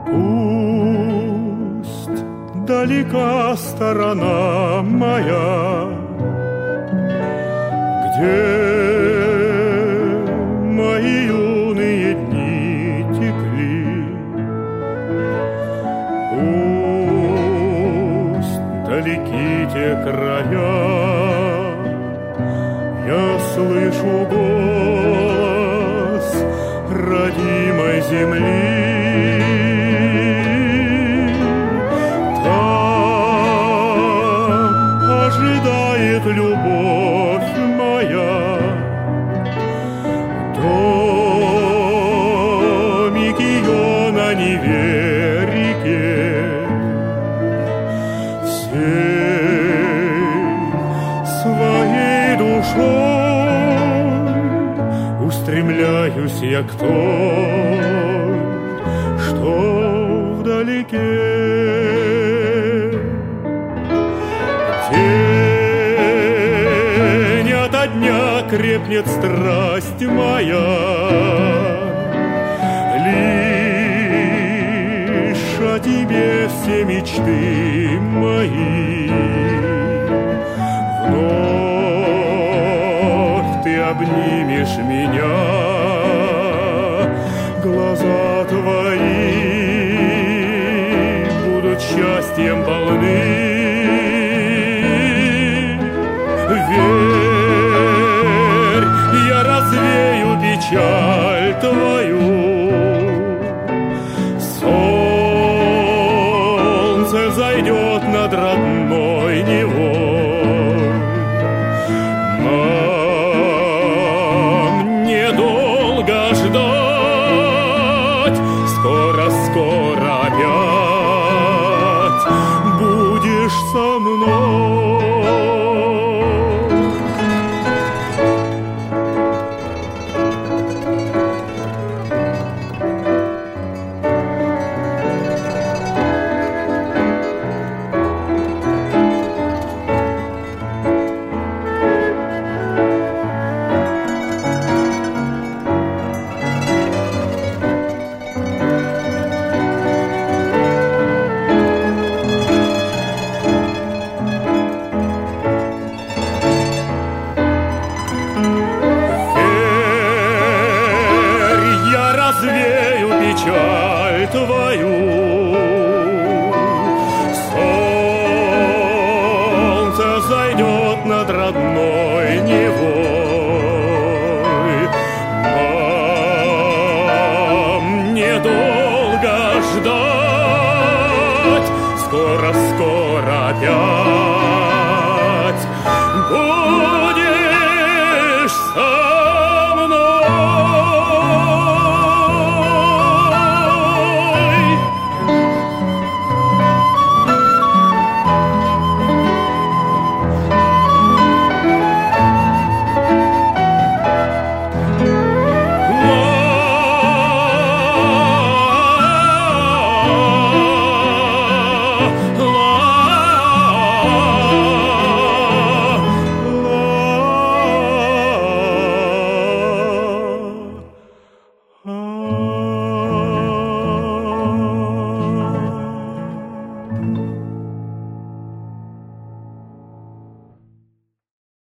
Пусть далека сторона моя, где мои юные дни текли. Пусть далеки те края, я слышу голос родимой земли. Там ожидает любовь моя, домик ее на Неве реке. Всей своей душой устремляюсь я к той, что вдалеке. День ото дня крепнет страсть моя, лишь о тебе все мечты мои. Вновь ты обнимешь меня, глаза твои будут счастьем полны. Верь, я развею печаль твою, солнце зайдет над родной Невой. Нам недолго ждать, скоро-скоро опять будешь со мной. Развею печаль твою, солнце зайдет над родной Невой. Нам недолго ждать, скоро-скоро опять